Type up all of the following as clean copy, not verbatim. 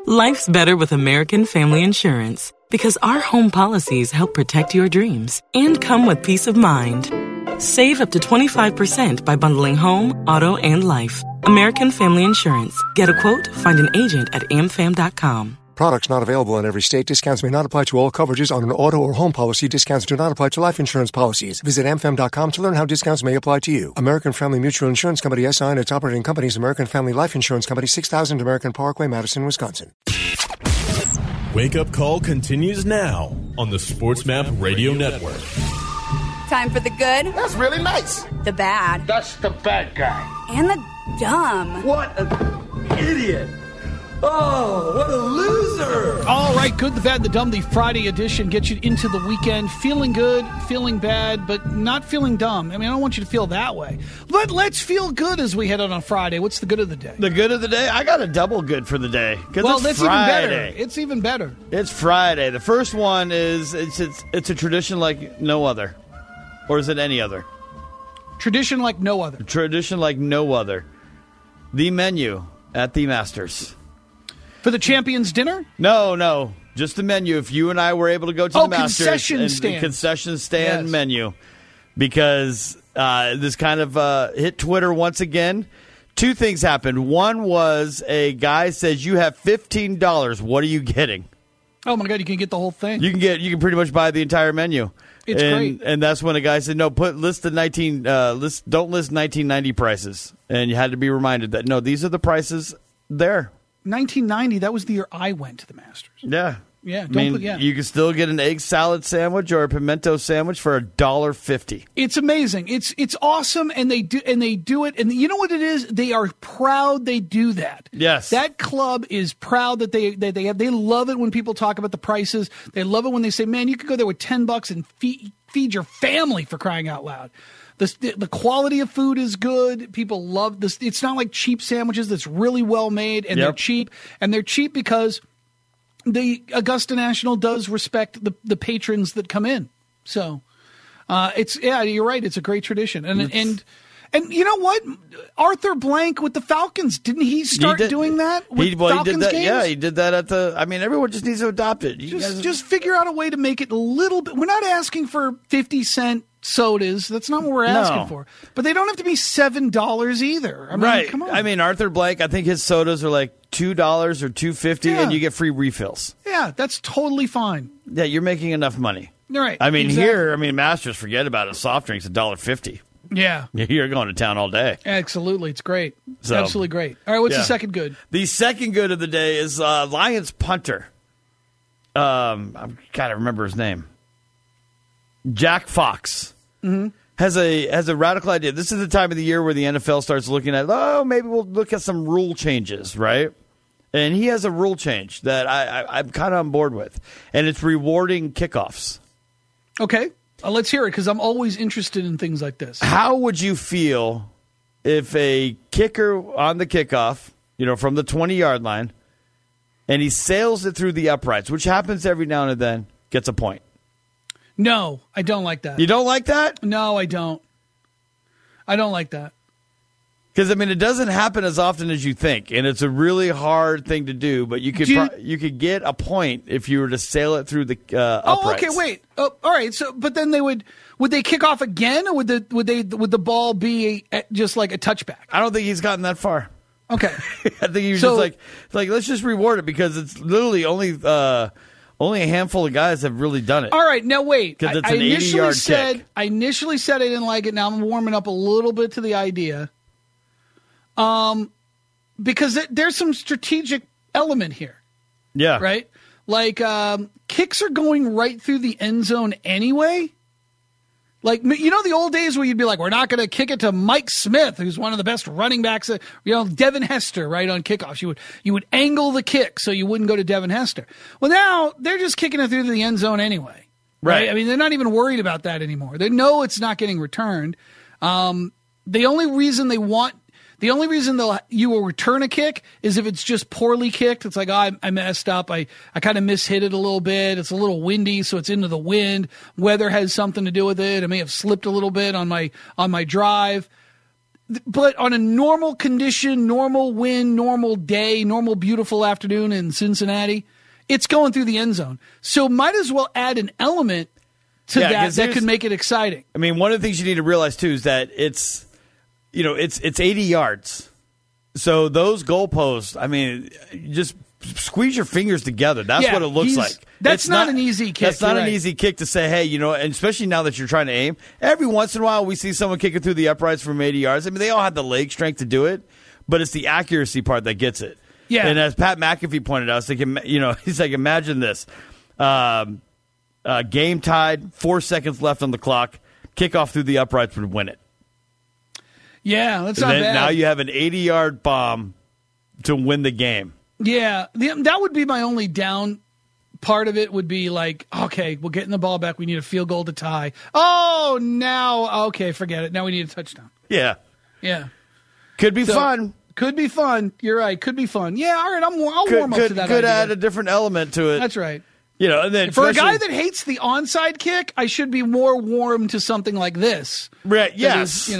Life's better with American Family Insurance because our home policies help protect your dreams and come with peace of mind. Save up to 25% by bundling home, auto, and life. American Family Insurance. Get a quote, find an agent at amfam.com. Products not available in every state. Discounts may not apply to all coverages on an auto or home policy. Discounts do not apply to life insurance policies. Visit amfam.com to learn how discounts may apply to you. American Family Mutual Insurance Company, SI, and its operating companies, American Family Life Insurance Company, 6000 American Parkway, Madison, Wisconsin. Wake Up Call continues now on the SportsMap Radio Network. Time for the good. That's really nice. The bad. That's the bad guy. And the dumb. What an idiot. Oh, what a loser. All right, good, the bad, the dumb, the Friday edition gets you into the weekend feeling good, feeling bad, but not feeling dumb. I mean, I don't want you to feel that way. But let's feel good as we head out on Friday. What's the good of the day? The good of the day? I got a double good for the day. Well, it's that's Friday. even better. It's even better. It's Friday. The first one is it's a tradition like no other. Or is it any other? Tradition like no other. Tradition like no other. The menu at the Masters. For the Champions Dinner? No. Just the menu. If you and I were able to go to the Masters. Concession stand. The concession stand menu. Because this kind of hit Twitter once again. Two things happened. One was a guy says, you have $15. What are you getting? Oh, my God, you can get the whole thing. You can pretty much buy the entire menu. It's great. And that's when a guy said, no, don't list 1990 prices. And you had to be reminded that, no, these are the prices there. 1990, that was the year I went to the Masters. Yeah. Yeah, you can still get an egg salad sandwich or a pimento sandwich for $1.50. It's amazing. It's awesome, and they do it. And you know what it is? They are proud they do that. Yes, that club is proud that they have. They love it when people talk about the prices. They love it when they say, "Man, you could go there with $10 and feed your family," for crying out loud. The quality of food is good. People love this. It's not like cheap sandwiches. That's really well made, and they're cheap. And they're cheap because the Augusta National does respect the patrons that come in. So you're right. It's a great tradition. And you know what? Arthur Blank with the Falcons, didn't he start doing that with Falcons he did that, games? Yeah, he did that everyone just needs to adopt it. Just figure out a way to make it a little bit. We're not asking for 50-cent sodas. That's not what we're asking for. But they don't have to be $7 either. I mean, come on. I mean, Arthur Blank, I think his sodas are like $2 or $2.50, and you get free refills. Yeah, that's totally fine. Yeah, you're making enough money. Right. I mean, Masters, forget about it. Soft drinks, $1.50. Yeah. You're going to town all day. Absolutely. It's great. Absolutely great. All right, what's the second good? The second good of the day is Lions punter. I'm trying to remember his name. Jack Fox has a radical idea. This is the time of the year where the NFL starts looking at, maybe we'll look at some rule changes, right? And he has a rule change that I'm kind of on board with, and it's rewarding kickoffs. Okay. Let's hear it, because I'm always interested in things like this. How would you feel if a kicker on the kickoff, from the 20-yard line, and he sails it through the uprights, which happens every now and then, gets a point? No, I don't like that. You don't like that? No, I don't. I don't like that. Because, it doesn't happen as often as you think, and it's a really hard thing to do, but you could get a point if you were to sail it through the uprights. Oh, okay, wait. Oh, all right, so, but then would they kick off again, or would the ball be just like a touchback? I don't think he's gotten that far. Okay. I think he was just like, let's just reward it, because it's literally only a handful of guys have really done it. All right, now wait. Because it's an 80-yard kick. I initially said I didn't like it. Now I'm warming up a little bit to the idea. Because there's some strategic element here. Yeah. Right? Like, kicks are going right through the end zone anyway. Like, the old days where you'd be like, we're not going to kick it to Mike Smith, who's one of the best running backs, Devin Hester, right, on kickoffs. You would angle the kick so you wouldn't go to Devin Hester. Well, now they're just kicking it through the end zone anyway. Right? I mean, they're not even worried about that anymore. They know it's not getting returned. The only reason you will return a kick is if it's just poorly kicked. It's like, I messed up. I kind of mishit it a little bit. It's a little windy, so it's into the wind. Weather has something to do with it. I may have slipped a little bit on my drive. But on a normal condition, normal wind, normal day, normal beautiful afternoon in Cincinnati, it's going through the end zone. So might as well add an element to that could make it exciting. I mean, one of the things you need to realize too is that it's 80 yards. So those goalposts, I mean, just squeeze your fingers together. That's what it looks like. That's not an easy kick. That's not an easy kick to say, hey, and especially now that you're trying to aim. Every once in a while we see someone kicking through the uprights from 80 yards. I mean, they all have the leg strength to do it, but it's the accuracy part that gets it. Yeah. And as Pat McAfee pointed out, he's like, imagine this. Game tied, 4 seconds left on the clock, kickoff through the uprights would win it. Yeah, that's not bad. Now you have an 80-yard bomb to win the game. Yeah, that would be my only down part of it would be like, okay, we're getting the ball back. We need a field goal to tie. Oh, now, okay, forget it. Now we need a touchdown. Yeah. Yeah. Could be fun. Could be fun. You're right. Could be fun. Yeah, all right, I'll warm up to that Could idea. add a different element to it. That's right. And then for a guy that hates the onside kick, I should be more warm to something like this. Right, yes.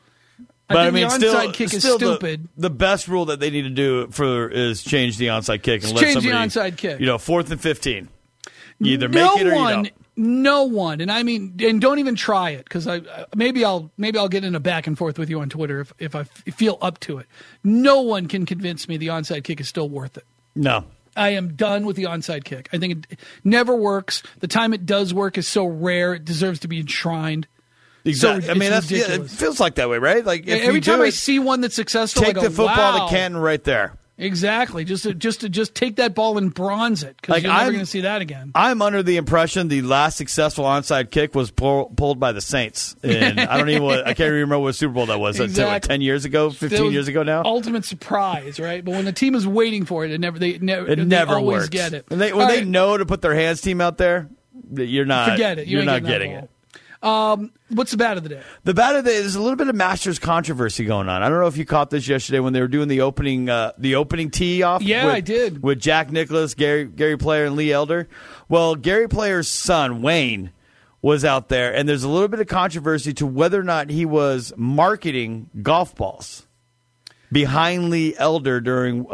I think the onside kick is stupid. The best rule that they need to do is change the onside kick and let somebody. Change the onside kick. 4th and 15. You either make it or you don't. No one, and I mean, and don't even try it because maybe I'll get in a back and forth with you on Twitter if I feel up to it. No one can convince me the onside kick is still worth it. No. I am done with the onside kick. I think it never works. The time it does work is so rare; it deserves to be enshrined. Exactly. So I mean, ridiculous. it feels like that way, right? Like every time I see one that's successful, take I go, the football wow. to Canton right there. Exactly. Just to take that ball and bronze it because you're never going to see that again. I'm under the impression the last successful onside kick was pulled by the Saints, and I can't remember what Super Bowl that was. Exactly. Like 10 years ago, 15 years ago now. Ultimate surprise, right? But when the team is waiting for it, they never always works. get it. And when they know to put their hands team out there, you're not. Forget it. You're not getting it. What's the bat of the day? The bat of the day, there's a little bit of Masters controversy going on. I don't know if you caught this yesterday when they were doing the opening tee off. Yeah, I did. With Jack Nicklaus, Gary Player, and Lee Elder. Well, Gary Player's son, Wayne, was out there, and there's a little bit of controversy to whether or not he was marketing golf balls behind Lee Elder during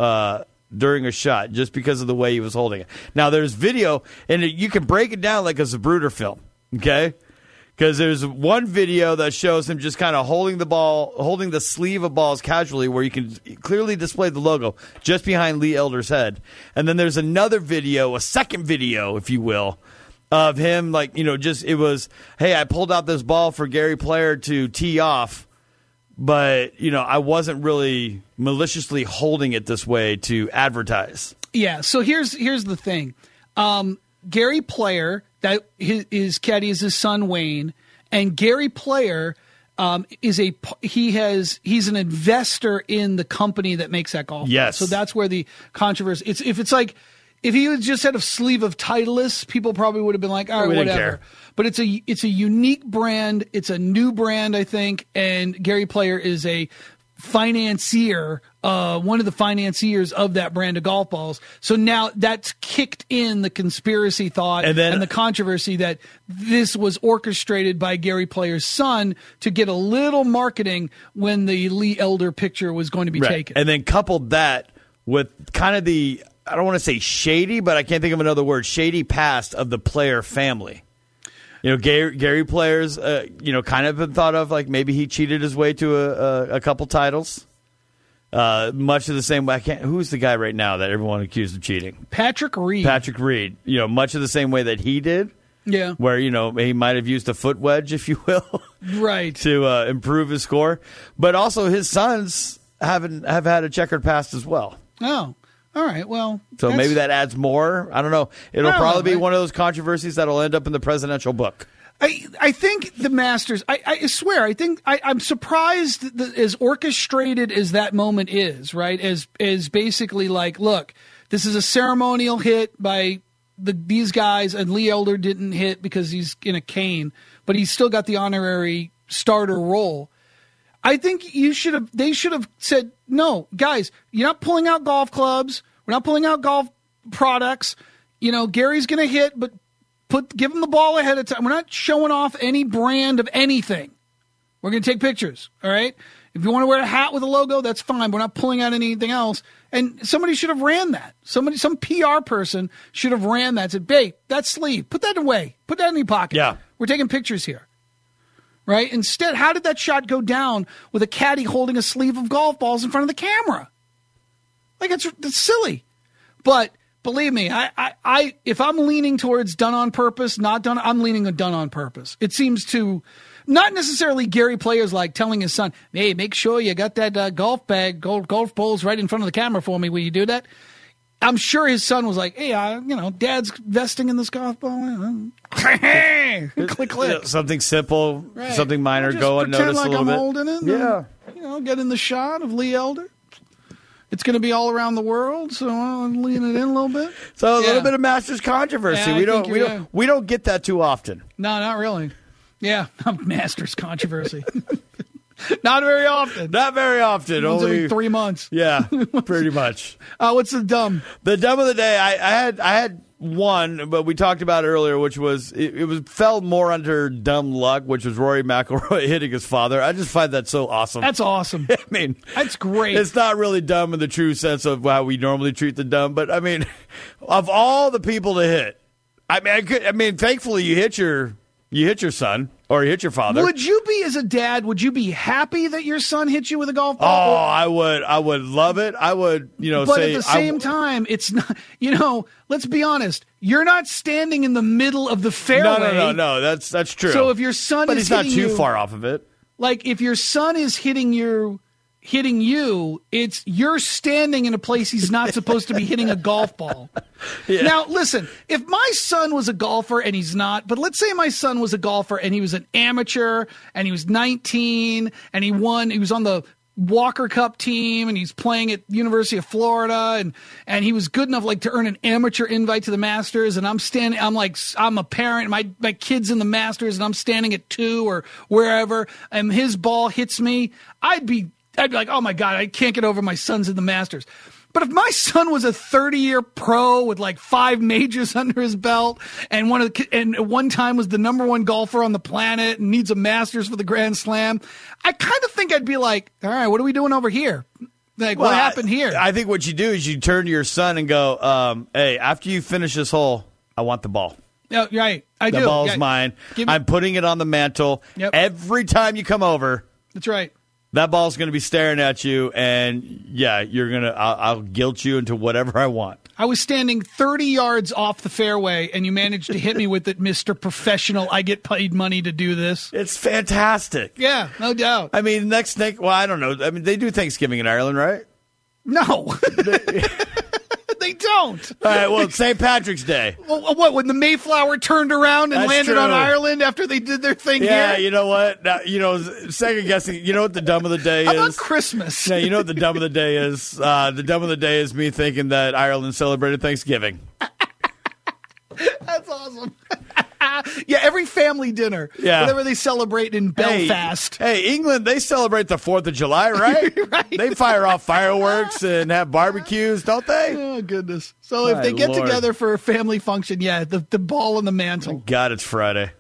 a shot just because of the way he was holding it. Now, there's video, and you can break it down like a Zapruder film, okay? Because there's one video that shows him just kind of holding the sleeve of balls casually where you can clearly display the logo just behind Lee Elder's head. And then there's another video, a second video, if you will, of him it was, hey, I pulled out this ball for Gary Player to tee off, but, I wasn't really maliciously holding it this way to advertise. Yeah, so here's the thing. Gary Player, that his caddy is his son Wayne, and Gary Player he's an investor in the company that makes that golf ball. Yes. So that's where the controversy. If he was just had a sleeve of Titleist, people probably would have been like, all right, whatever. Care. But it's a unique brand. It's a new brand, I think, and Gary Player is a financier, one of the financiers of that brand of golf balls. So now that's kicked in the conspiracy thought and the controversy that this was orchestrated by Gary Player's son to get a little marketing when the Lee Elder picture was going to be taken. And then coupled that with kind of the, I don't want to say shady, but I can't think of another word, shady past of the Player family. Gary Player's, kind of been thought of like maybe he cheated his way to a couple titles. Much of the same way. Who's the guy right now that everyone accused of cheating? Patrick Reed. Much of the same way that he did. Yeah. Where, he might have used a foot wedge, if you will. Right. To improve his score. But also his sons have had a checkered past as well. Oh. All right, well. So maybe that adds more. I don't know. It'll probably be one of those controversies that'll end up in the presidential book. I think the Masters, I swear, I'm surprised that as orchestrated as that moment is, right? As basically like, look, this is a ceremonial hit by these guys, and Lee Elder didn't hit because he's in a cane, but he's still got the honorary starter role. I think they should have said, no, guys, you're not pulling out golf clubs. We're not pulling out golf products. Gary's going to hit, but give him the ball ahead of time. We're not showing off any brand of anything. We're going to take pictures, all right? If you want to wear a hat with a logo, that's fine. We're not pulling out anything else. And somebody should have ran that. Some PR person should have ran that. Said, babe, that sleeve, put that away. Put that in your pocket. Yeah. We're taking pictures here. Right? Instead, how did that shot go down with a caddy holding a sleeve of golf balls in front of the camera? Like, that's silly. But believe me, I if I'm leaning towards done on purpose, not done, I'm leaning on done on purpose. It seems to not necessarily Gary Players like telling his son, hey, make sure you got that golf bag, golf balls right in front of the camera for me. Will you do that? I'm sure his son was like, hey, Dad's vesting in this golf ball. Click, click. Something simple, Right. something minor. Just Go unnoticed like a little I'm bit. Holding it. Yeah. Get in the shot of Lee Elder. It's going to be all around the world, so I'm leaning it in a little bit. So a little bit of Masters controversy. Yeah, we don't get that too often. No, not really. Yeah, Masters controversy. Not very often. Not very often. Once Only every 3 months. Yeah, pretty much. What's the dumb? The dumb of the day. I had one, but we talked about it earlier, which was it fell more under dumb luck, which was Rory McIlroy hitting his father. I just find that so awesome. That's awesome. I mean, that's great. It's not really dumb in the true sense of how we normally treat the dumb, but I mean, of all the people to hit, I mean, thankfully you hit your son or you hit your father. Would you be, as a dad, would you be happy that your son hit you with a golf ball? Oh, I would love it. I would, but say. At the same time, it's not, let's be honest. You're not standing in the middle of the fairway. No. That's true. So if your son but is he's not hitting too far off of it. Like if your son is hitting you, it's you're standing in a place he's not supposed to be hitting a golf ball. Yeah. Now, listen, if my son was a golfer and he's not, but let's say my son was a golfer and he was an amateur and he was 19 and he was on the Walker Cup team and he's playing at University of Florida and he was good enough to earn an amateur invite to the Masters, and I'm a parent, my kid's in the Masters and I'm standing at 2 or wherever and his ball hits me, I'd be like, oh my God, I can't get over my son's in the Masters. But if my son was a 30-year pro with 5 majors under his belt and one time was the number 1 golfer on the planet and needs a Masters for the Grand Slam, I kind of think I'd be like, all right, what are we doing over here? What happened here? I think what you do is you turn to your son and go, hey, after you finish this hole, I want the ball. Yeah, right. The ball's mine. I'm putting it on the mantle. Yep. Every time you come over. That's right. That ball's going to be staring at you, and I'll guilt you into whatever I want. I was standing 30 yards off the fairway, and you managed to hit me with it, Mr. Professional. I get paid money to do this. It's fantastic. Yeah, no doubt. I mean, I don't know. I mean, they do Thanksgiving in Ireland, right? No. They don't. All right, well, it's St. Patrick's Day. Well, what, when the Mayflower turned around and landed on Ireland after they did their thing here? Yeah, you know what? Now, second guessing, you know what the dumb of the day is? How about Christmas? Yeah, you know what the dumb of the day is? The dumb of the day is me thinking that Ireland celebrated Thanksgiving. That's awesome. Yeah, every family dinner, whatever they celebrate in Belfast. Hey, England, they celebrate the 4th of July, right? Right. They fire off fireworks and have barbecues, don't they? Oh, goodness. So if they get together for a family function, the ball on the mantle. Thank God it's Friday.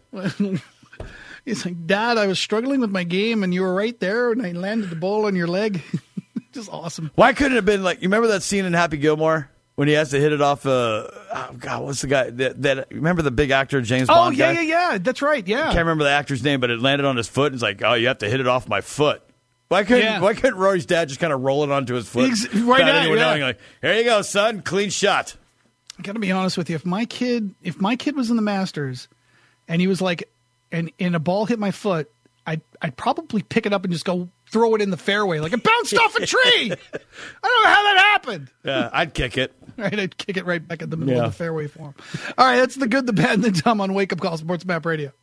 He's like, Dad, I was struggling with my game, and you were right there, and I landed the ball on your leg. Just awesome. Why couldn't it have been you remember that scene in Happy Gilmore? When he has to hit it off, what's the guy that remember the big actor James Bond? Oh, guy? yeah, that's right, yeah. I can't remember the actor's name, but it landed on his foot. It's like, oh, you have to hit it off my foot. Why couldn't Rory's dad just kind of roll it onto his foot? Right now, knowing, here you go, son, clean shot. I got to be honest with you. If my kid was in the Masters, and he was and a ball hit my foot, I'd probably pick it up and just go throw it in the fairway. It bounced off a tree. I don't know how that happened. Yeah, I'd kick it. Right, I'd kick it right back in the middle of the fairway for him. All right, that's the good, the bad, and the dumb on Wake Up Call Sports Map Radio.